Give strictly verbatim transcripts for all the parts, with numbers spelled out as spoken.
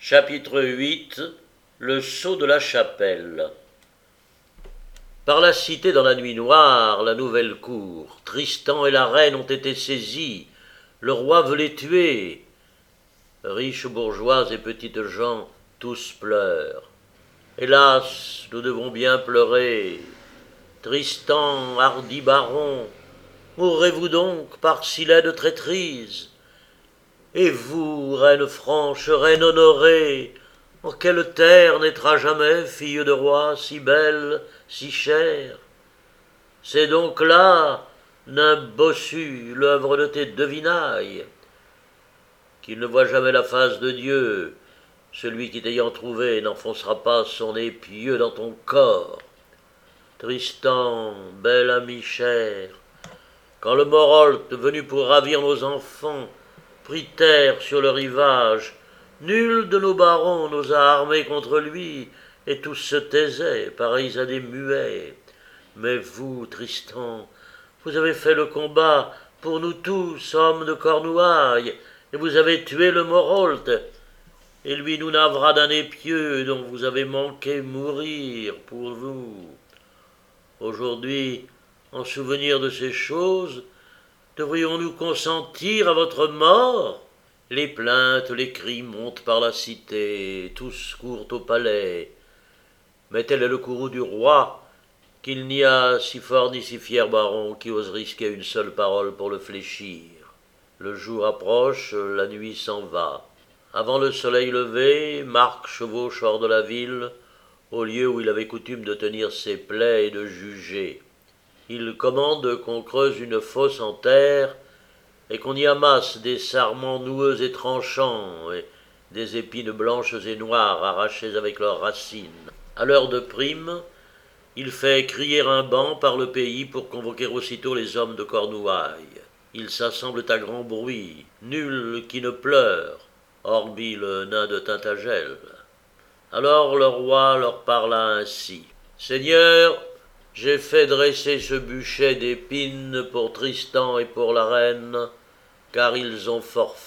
Chapitre huit. Le sceau de la chapelle. Par la cité dans la nuit noire, la nouvelle cour, Tristan et la reine ont été saisis, le roi veut les tuer. Riches bourgeois et petites gens, tous pleurent. Hélas, nous devons bien pleurer. Tristan, hardi baron, mourrez-vous donc par si laide traîtrise? Et vous, reine franche, reine honorée, en quelle terre naîtra jamais fille de roi si belle, si chère? C'est donc là, nain bossu, l'œuvre de tes devinailles, qu'il ne voit jamais la face de Dieu, celui qui t'ayant trouvé n'enfoncera pas son épieu dans ton corps. Tristan, bel ami cher, quand le Morholt, venu pour ravir nos enfants, prit terre sur le rivage, nul de nos barons n'osa armer contre lui, et tous se taisaient, pareils à des muets. Mais vous, Tristan, vous avez fait le combat pour nous tous, hommes de Cornouailles, et vous avez tué le Morholt, et lui nous navra d'un épieu dont vous avez manqué mourir pour vous. Aujourd'hui, en souvenir de ces choses, devrions-nous consentir à votre mort? Les plaintes, les cris montent par la cité, tous courent au palais. Mais tel est le courroux du roi, qu'il n'y a si fort ni si fier baron qui ose risquer une seule parole pour le fléchir. Le jour approche, la nuit s'en va. Avant le soleil levé, Marc chevauche hors de la ville, au lieu où il avait coutume de tenir ses plaies et de juger. Il commande qu'on creuse une fosse en terre et qu'on y amasse des sarments noueux et tranchants et des épines blanches et noires arrachées avec leurs racines. À l'heure de prime, il fait crier un banc par le pays pour convoquer aussitôt les hommes de Cornouailles. Ils s'assemblent à grand bruit, nul qui ne pleure, hormis le nain de Tintagel. Alors le roi leur parla ainsi. « Seigneur, j'ai fait dresser ce bûcher d'épines pour Tristan et pour la reine, car ils ont forfait. »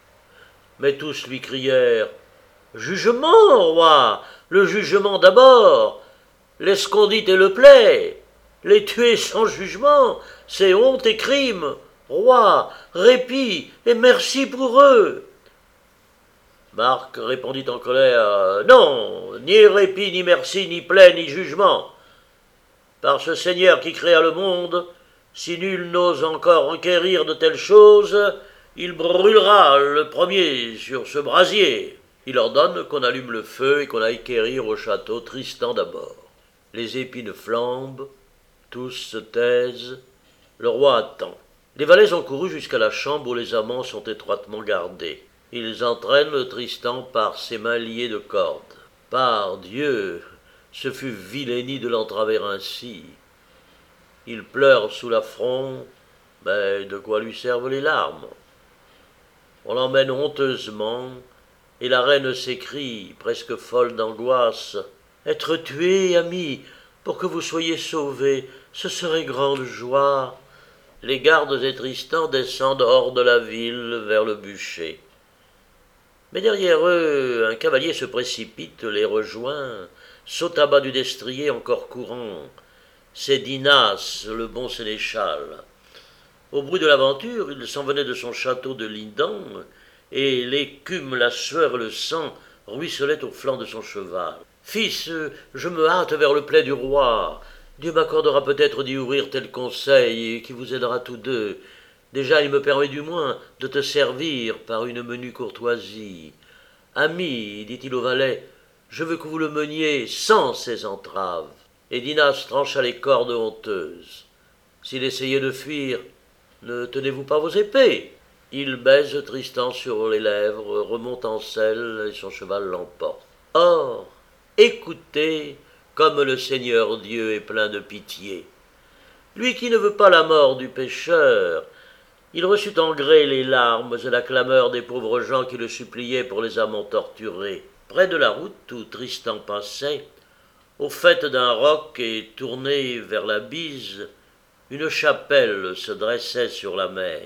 Mais tous lui crièrent « Jugement, roi, le jugement d'abord, l'escondite et le plaid, les tuer sans jugement, c'est honte et crime, roi, répit et merci pour eux. » Marc répondit en colère « Non, ni répit, ni merci, ni plaid, ni jugement. Par ce Seigneur qui créa le monde, si nul n'ose encore requérir de telles choses, il brûlera le premier sur ce brasier. » Il ordonne qu'on allume le feu et qu'on aille quérir au château Tristan d'abord. Les épines flambent, tous se taisent, le roi attend. Les valets ont couru jusqu'à la chambre où les amants sont étroitement gardés. Ils entraînent Tristan par ses mains liées de cordes. Par Dieu, ce fut vilainie de l'entraver ainsi. Il pleure sous l'affront, mais de quoi lui servent les larmes? On l'emmène honteusement, et la reine s'écrie, presque folle d'angoisse, « Être tué, ami, pour que vous soyez sauvé, ce serait grande joie. » Les gardes et Tristan descendent hors de la ville vers le bûcher. Mais derrière eux, un cavalier se précipite, les rejoint, saute à bas du destrier encore courant. C'est Dinas, le bon sénéchal. Au bruit de l'aventure, il s'en venait de son château de Lindan, et l'écume, la sueur et le sang ruisselaient au flanc de son cheval. « Fils, je me hâte vers le plaid du roi. Dieu m'accordera peut-être d'y ouvrir tel conseil qui vous aidera tous deux. Déjà, il me permet du moins de te servir par une menue courtoisie. Ami, dit-il au valet, je veux que vous le meniez sans ces entraves. » Et Dinas trancha les cordes honteuses. S'il essayait de fuir, ne tenez-vous pas vos épées? Il baise Tristan sur les lèvres, remonte en selle et son cheval l'emporte. Or, écoutez comme le Seigneur Dieu est plein de pitié. Lui qui ne veut pas la mort du pécheur, il reçut en gré les larmes et la clameur des pauvres gens qui le suppliaient pour les amants torturés. Près de la route où Tristan passait, au faîte d'un roc et tourné vers la bise, une chapelle se dressait sur la mer.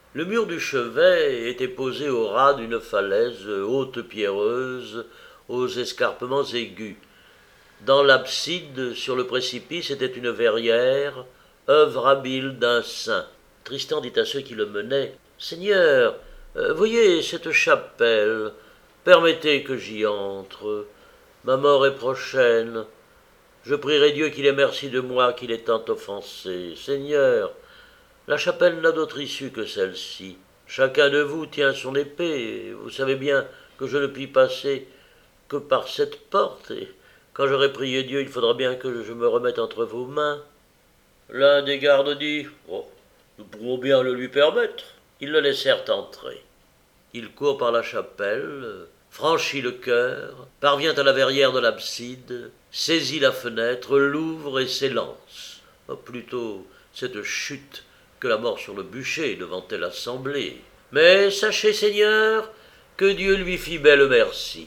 Le mur du chevet était posé au ras d'une falaise haute pierreuse, aux escarpements aigus. Dans l'abside, sur le précipice, était une verrière, œuvre habile d'un saint. Tristan dit à ceux qui le menaient, « Seigneur, euh, voyez cette chapelle, permettez que j'y entre. Ma mort est prochaine. Je prierai Dieu qu'il ait merci de moi, qu'il ait tant offensé. Seigneur, la chapelle n'a d'autre issue que celle-ci. Chacun de vous tient son épée. Vous savez bien que je ne puis passer que par cette porte. Et quand j'aurai prié Dieu, il faudra bien que je me remette entre vos mains. » L'un des gardes dit, « Oh, nous pourrons bien le lui permettre. » Ils le laissèrent entrer. Il court par la chapelle, franchit le chœur, parvient à la verrière de l'abside, saisit la fenêtre, l'ouvre et s'élance. Oh, plutôt cette chute que la mort sur le bûcher devant telle assemblée. Mais sachez, Seigneur, que Dieu lui fit belle merci.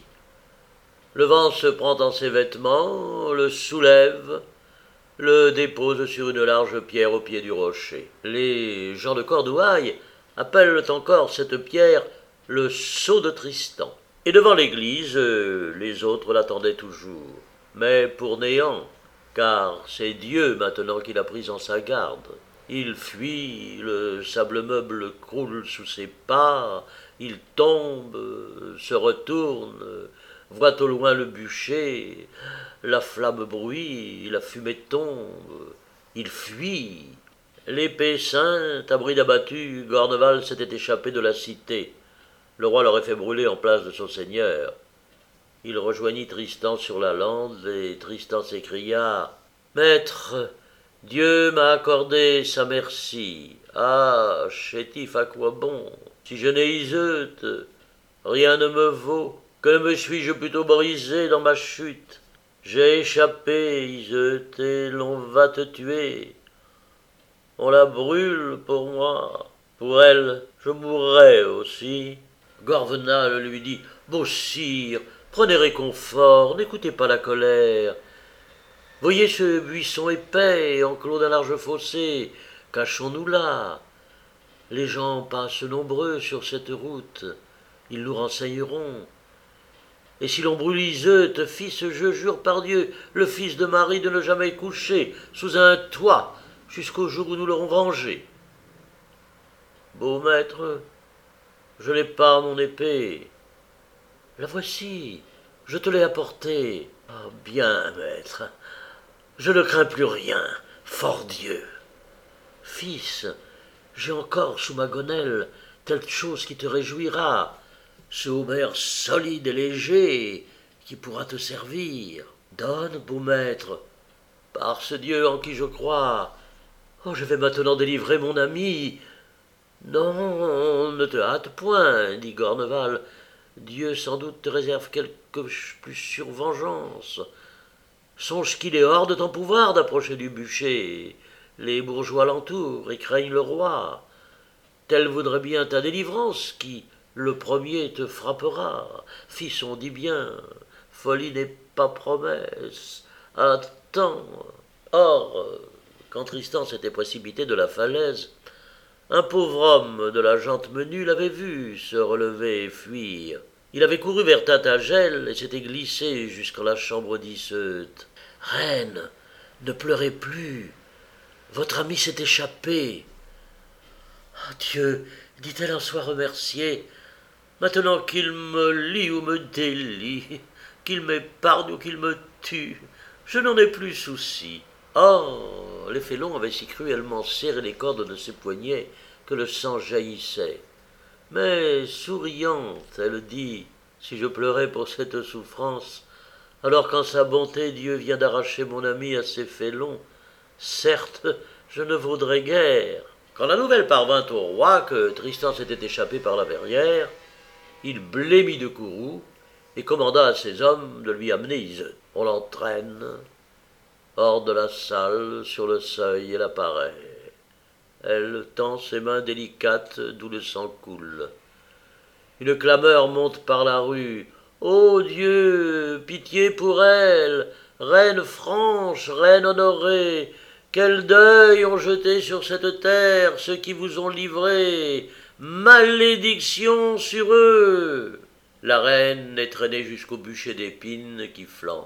Le vent se prend en ses vêtements, le soulève, le dépose sur une large pierre au pied du rocher. Les gens de Cornouailles appellent encore cette pierre le sceau de Tristan. Et devant l'église, les autres l'attendaient toujours, mais pour néant, car c'est Dieu maintenant qui l'a pris en sa garde. Il fuit, le sable meuble croule sous ses pas, il tombe, se retourne, voit au loin le bûcher, la flamme bruit, la fumée tombe, il fuit. L'épée sainte, à bride abattu, Gorneval s'était échappé de la cité. Le roi l'aurait fait brûler en place de son seigneur. Il rejoignit Tristan sur la lande, et Tristan s'écria « Maître, Dieu m'a accordé sa merci. Ah, chétif, à quoi bon? Si je n'ai Iseut, rien ne me vaut. Que ne me suis-je plutôt brisé dans ma chute? J'ai échappé, Iseut, et l'on va te tuer. On la brûle pour moi. Pour elle, je mourrai aussi. » Gorvenal lui dit « Beau sire, prenez réconfort, n'écoutez pas la colère. Voyez ce buisson épais, enclos d'un large fossé, cachons-nous là. Les gens passent nombreux sur cette route, ils nous renseigneront. Et si l'on brûle Iseut, fils, je jure par Dieu, le fils de Marie, de ne jamais coucher sous un toit jusqu'au jour où nous l'aurons vengé. Beau maître, je n'ai pas mon épée. La voici, je te l'ai apportée. Ah, bien, maître, je ne crains plus rien, fort Dieu. Fils, j'ai encore sous ma gonelle telle chose qui te réjouira, ce haubert solide et léger qui pourra te servir. Donne, beau maître, par ce Dieu en qui je crois. Oh, je vais maintenant délivrer mon ami. Non, ne te hâte point, dit Gorneval. Dieu sans doute te réserve quelque plus sûre vengeance. Songe qu'il est hors de ton pouvoir d'approcher du bûcher. Les bourgeois l'entourent et craignent le roi. Tel voudrait bien ta délivrance qui, le premier, te frappera. Fils, on dit bien, folie n'est pas promesse. Attends. Or, quand Tristan s'était précipité de la falaise, un pauvre homme de la gente menue l'avait vu se relever et fuir. Il avait couru vers Tatagel et s'était glissé jusqu'à la chambre d'Iseut. « Reine, ne pleurez plus. Votre ami s'est échappé. »« Ah, Dieu, dit-elle en soi remerciée, maintenant qu'il me lie ou me délie, qu'il m'épargne ou qu'il me tue, je n'en ai plus souci. » Or, les félons avaient si cruellement serré les cordes de ses poignets que le sang jaillissait. Mais, souriante, elle dit, « Si je pleurais pour cette souffrance, alors qu'en sa bonté Dieu vient d'arracher mon ami à ces félons, certes, je ne vaudrais guère. » Quand la nouvelle parvint au roi que Tristan s'était échappé par la verrière, il blêmit de courroux et commanda à ses hommes de lui amener Iseut. On l'entraîne hors de la salle, sur le seuil, elle apparaît. Elle tend ses mains délicates d'où le sang coule. Une clameur monte par la rue. « Ô Dieu, pitié pour elle, reine franche, reine honorée, quel deuil ont jeté sur cette terre ceux qui vous ont livrés. Malédiction sur eux! La reine est traînée jusqu'au bûcher d'épines qui flambe.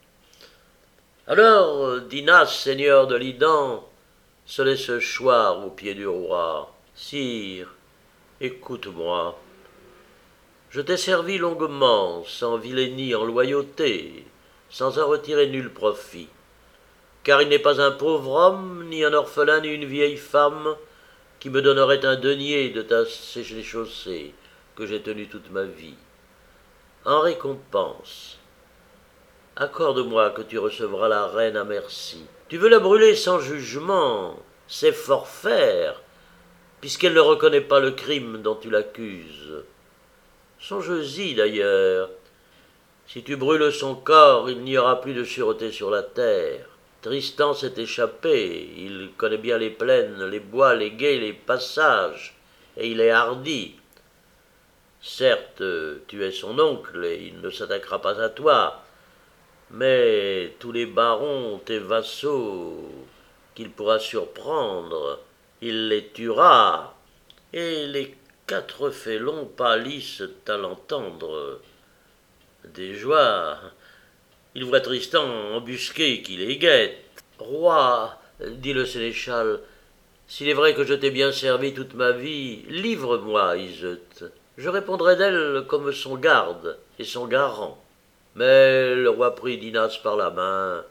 Alors, Dinas, seigneur de Lidan, se laisse choir aux pieds du roi. Sire, écoute-moi. Je t'ai servi longuement, sans vilainie en loyauté, sans en retirer nul profit. Car il n'est pas un pauvre homme, ni un orphelin, ni une vieille femme qui me donnerait un denier de ta séchaussée que j'ai tenue toute ma vie. En récompense, accorde-moi que tu recevras la reine à merci. Tu veux la brûler sans jugement, c'est forfaire, puisqu'elle ne reconnaît pas le crime dont tu l'accuses. Songe-y d'ailleurs, si tu brûles son corps, il n'y aura plus de sûreté sur la terre. Tristan s'est échappé, il connaît bien les plaines, les bois, les gués, les passages, et il est hardi. Certes, tu es son oncle et il ne s'attaquera pas à toi, mais tous les barons, tes vassaux, qu'il pourra surprendre, il les tuera, et les quatre félons pâlissent à l'entendre. Des joies, ils voient Tristan embusqué qui les guette. Roi, dit le sénéchal, s'il est vrai que je t'ai bien servi toute ma vie, livre-moi, Iseut. Je répondrai d'elle comme son garde et son garant. Mais le roi prit Dinas par la main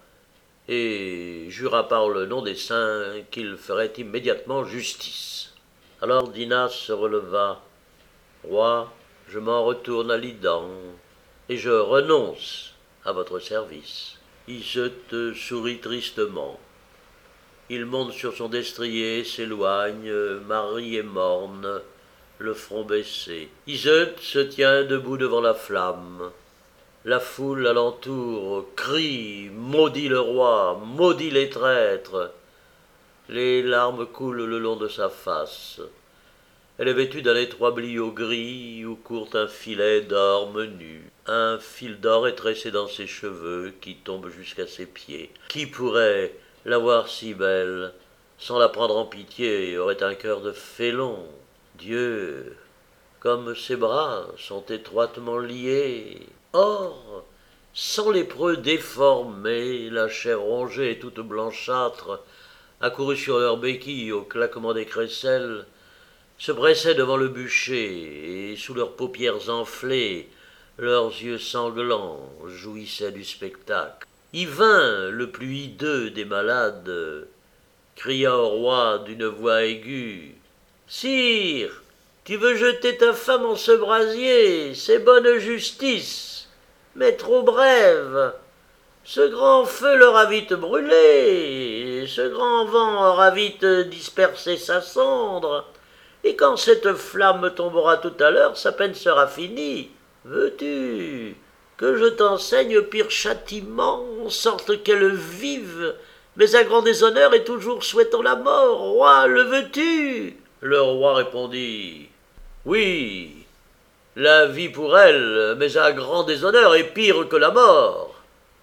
et jura par le nom des saints qu'il ferait immédiatement justice. Alors Dinas se releva. Roi, je m'en retourne à Lidan et je renonce à votre service. Iseut sourit tristement. Il monte sur son destrier, s'éloigne, Marie est morne, le front baissé. Iseut se tient debout devant la flamme. La foule alentour crie, maudit le roi, maudit les traîtres. Les larmes coulent le long de sa face. Elle est vêtue d'un étroit bliot gris où court un filet d'or menu. Un fil d'or est tressé dans ses cheveux qui tombent jusqu'à ses pieds. Qui pourrait la voir si belle, sans la prendre en pitié, aurait un cœur de félon. Dieu, comme ses bras sont étroitement liés. Or, sans lépreux déformés, la chair rongée et toute blanchâtre, accourus sur leurs béquilles au claquement des crécelles, se pressaient devant le bûcher, et sous leurs paupières enflées, leurs yeux sanglants jouissaient du spectacle. Y vint le plus hideux des malades, cria au roi d'une voix aiguë, « Sire, tu veux jeter ta femme en ce brasier, c'est bonne justice, mais trop brève. Ce grand feu l'aura vite brûlé, ce grand vent aura vite dispersé sa cendre, et quand cette flamme tombera tout à l'heure, sa peine sera finie. Veux-tu que je t'enseigne pire châtiment, en sorte qu'elle vive, mais à grand déshonneur et toujours souhaitant la mort? Roi, le veux-tu » Le roi répondit, « Oui, la vie pour elle, mais à grand déshonneur et pire que la mort.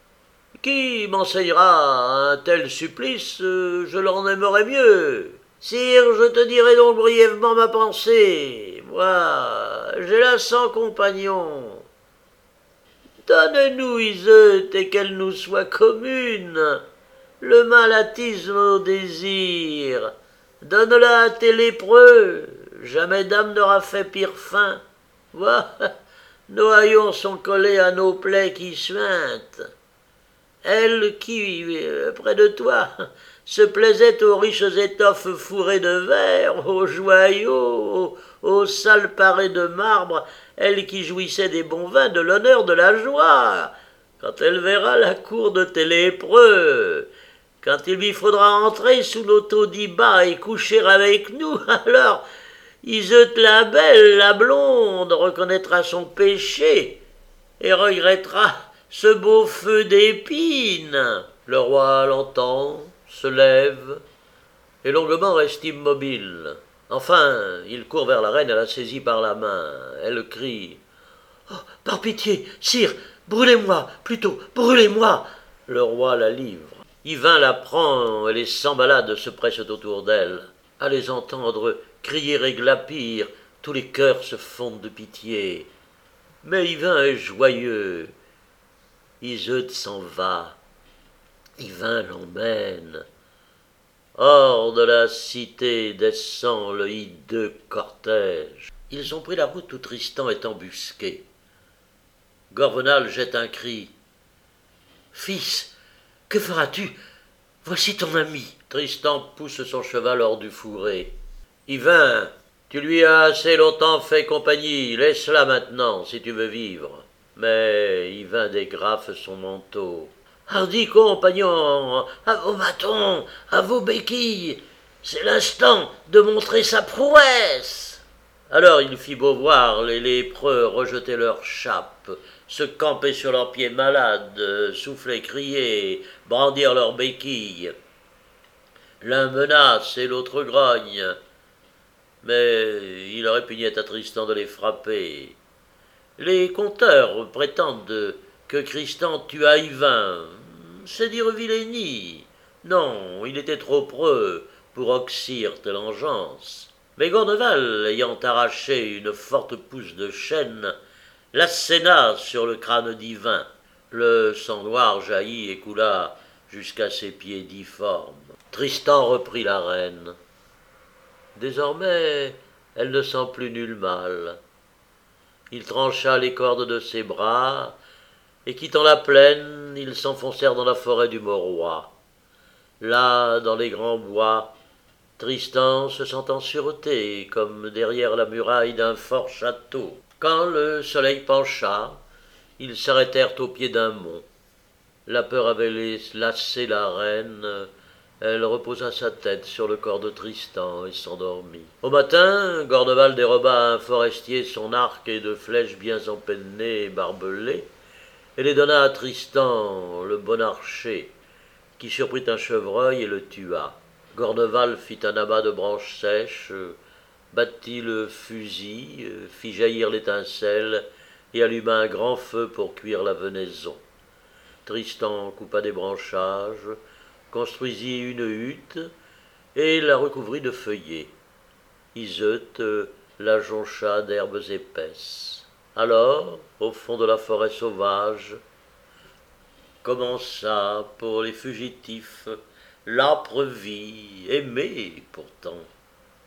Qui m'enseignera un tel supplice, je l'en aimerais mieux. Sire, je te dirai donc brièvement ma pensée. Moi, j'ai là cent compagnons. Donne-nous, Iseut, et qu'elle nous soit commune. Le mal attise nos désirs. Donne-la à tes lépreux. Jamais dame n'aura fait pire faim. Vois, nos haillons sont collés à nos plaies qui suintent. Elle qui, près de toi, se plaisait aux riches étoffes fourrées de verre, aux joyaux, aux, aux salles parées de marbre, elle qui jouissait des bons vins, de l'honneur, de la joie, quand elle verra la cour de tes lépreux, quand il lui faudra entrer sous nos taudis bas et coucher avec nous, alors Iseut la belle, la blonde, reconnaîtra son péché et regrettera ce beau feu d'épines. Le roi l'entend, se lève, et longuement reste immobile. Enfin, il court vers la reine et la saisit par la main. Elle crie « Oh, par pitié, sire, brûlez-moi, plutôt, brûlez-moi » Le roi la livre. Yvain la prend, et les cent malades se pressent autour d'elle. À les entendre crier et glapir, tous les cœurs se fondent de pitié. Mais Yvain est joyeux. Iseut s'en va. Yvain l'emmène. Hors de la cité descend le hideux cortège. Ils ont pris la route où Tristan est embusqué. Gorvenal jette un cri. « Fils, que feras-tu? Voici ton ami. » Tristan pousse son cheval hors du fourré. « Yvain, tu lui as assez longtemps fait compagnie, laisse-la maintenant, si tu veux vivre. » Mais Yvain dégrafe son manteau. « Hardi compagnon, à vos bâtons, à vos béquilles, c'est l'instant de montrer sa prouesse. » Alors il fit beau voir les lépreux rejeter leurs chapes, se camper sur leurs pieds malades, souffler, crier, brandir leurs béquilles. L'un menace et l'autre grogne, mais il répugnait à Tristan de les frapper. Les conteurs prétendent que Tristan tua Yvain. C'est dire vilainie. Non, il était trop preux pour oxyre telle engeance. Mais Gorneval, ayant arraché une forte pousse de chêne, l'asséna sur le crâne d'Yvain. Le sang noir jaillit et coula jusqu'à ses pieds difformes. Tristan reprit la reine. Désormais, elle ne sent plus nul mal. Il trancha les cordes de ses bras, et quittant la plaine, ils s'enfoncèrent dans la forêt du Mauroy. Là, dans les grands bois, Tristan se sent en sûreté, comme derrière la muraille d'un fort château. Quand le soleil pencha, ils s'arrêtèrent au pied d'un mont. La peur avait lassé la reine. Elle reposa sa tête sur le corps de Tristan et s'endormit. Au matin, Gorneval déroba à un forestier son arc et deux flèches bien empennées et barbelées, et les donna à Tristan, le bon archer, qui surprit un chevreuil et le tua. Gorneval fit un amas de branches sèches, battit le fusil, fit jaillir l'étincelle et alluma un grand feu pour cuire la venaison. Tristan coupa des branchages, construisit une hutte et la recouvrit de feuillets. Iseut la joncha d'herbes épaisses. Alors, au fond de la forêt sauvage, commença pour les fugitifs l'âpre vie, aimée pourtant.